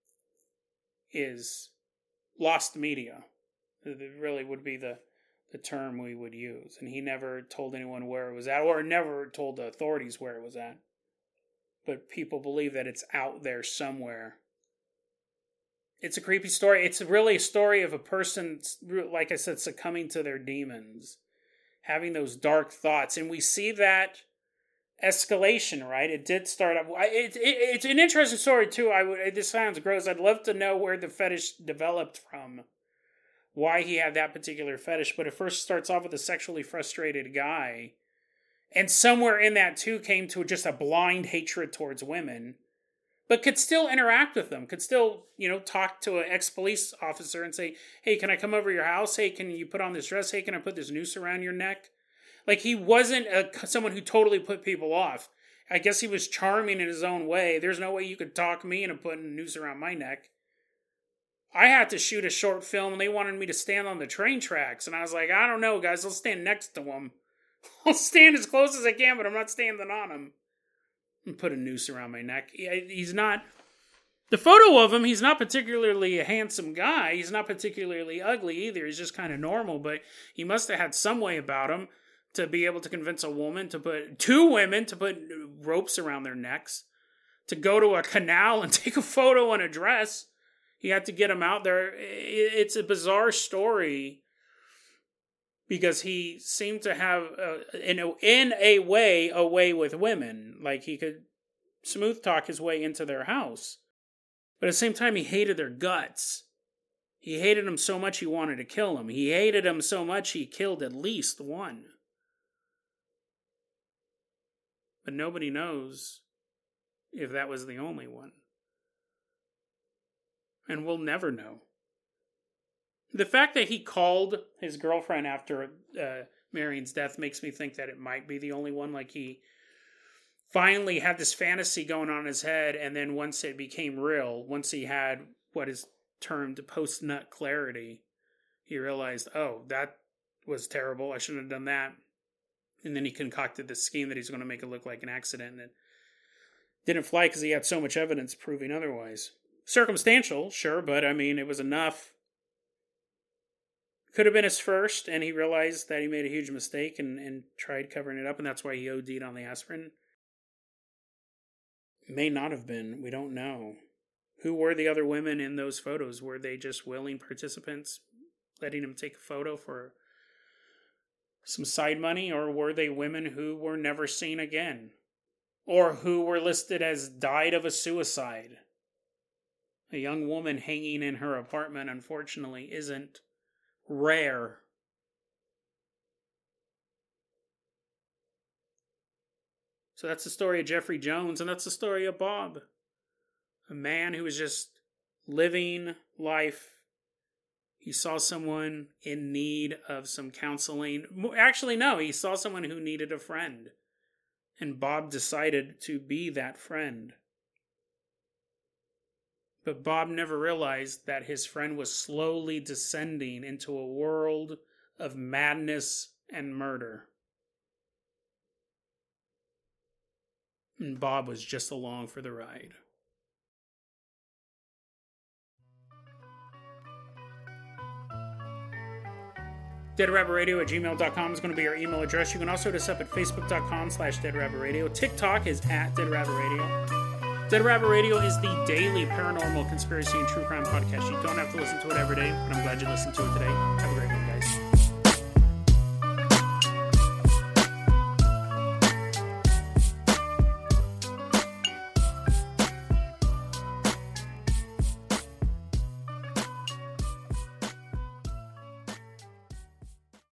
is lost media. It really would be the, the term we would use. And he never told anyone where it was at, or never told the authorities where it was at. But people believe that it's out there somewhere. It's a creepy story. It's really a story of a person, like I said, succumbing to their demons, having those dark thoughts. And we see that escalation, right? It did start up. It, it, it's an interesting story, too. I would. This sounds gross. I'd love to know where the fetish developed from, why he had that particular fetish. But it first starts off with a sexually frustrated guy. And somewhere in that, too, came to just a blind hatred towards women. But could still interact with them, could still, you know, talk to an ex-police officer and say, hey, can I come over to your house? Hey, can you put on this dress? Hey, can I put this noose around your neck? Like, he wasn't a, someone who totally put people off. I guess he was charming in his own way. There's no way you could talk me into putting a noose around my neck. I had to shoot a short film, and they wanted me to stand on the train tracks. And I was like, I don't know, guys. I'll stand next to him. I'll stand as close as I can, but I'm not standing on him. And put a noose around my neck. He's not... The photo of him, he's not particularly a handsome guy. He's not particularly ugly either. He's just kind of normal, but he must have had some way about him to be able to convince a woman to put... Two women to put ropes around their necks. To go to a canal and take a photo in a dress. He had to get him out there. It's a bizarre story. Because he seemed to have, uh, in, a, in a way, a way with women. Like, he could smooth talk his way into their house. But at the same time, he hated their guts. He hated them so much he wanted to kill them. He hated them so much he killed at least one. But nobody knows if that was the only one. And we'll never know. The fact that he called his girlfriend after uh, Marion's death makes me think that it might be the only one. Like, he finally had this fantasy going on in his head, and then once it became real, once he had what is termed post-nut clarity, he realized, oh, that was terrible. I shouldn't have done that. And then he concocted this scheme that he's going to make it look like an accident, and it didn't fly because he had so much evidence proving otherwise. Circumstantial, sure, but I mean, it was enough. Could have been his first, and he realized that he made a huge mistake and, and tried covering it up, and that's why he O D'd on the aspirin. May not have been. We don't know. Who were the other women in those photos? Were they just willing participants, letting him take a photo for some side money, or were they women who were never seen again? Or who were listed as died of a suicide? A young woman hanging in her apartment, unfortunately, isn't rare. So that's the story of Jeffrey Jones, and that's the story of Bob. A man who was just living life. He saw someone in need of some counseling. Actually, no, he saw someone who needed a friend. And Bob decided to be that friend. But Bob never realized that his friend was slowly descending into a world of madness and murder. And Bob was just along for the ride. deadrabbitradio at gmail dot com is going to be our email address. You can also hit us up at facebook dot com slash deadrabbitradio. TikTok is at deadrabbitradio. Dead Rabbit Radio is the daily paranormal conspiracy and true crime podcast. You don't have to listen to it every day, but I'm glad you listened to it today. Have a great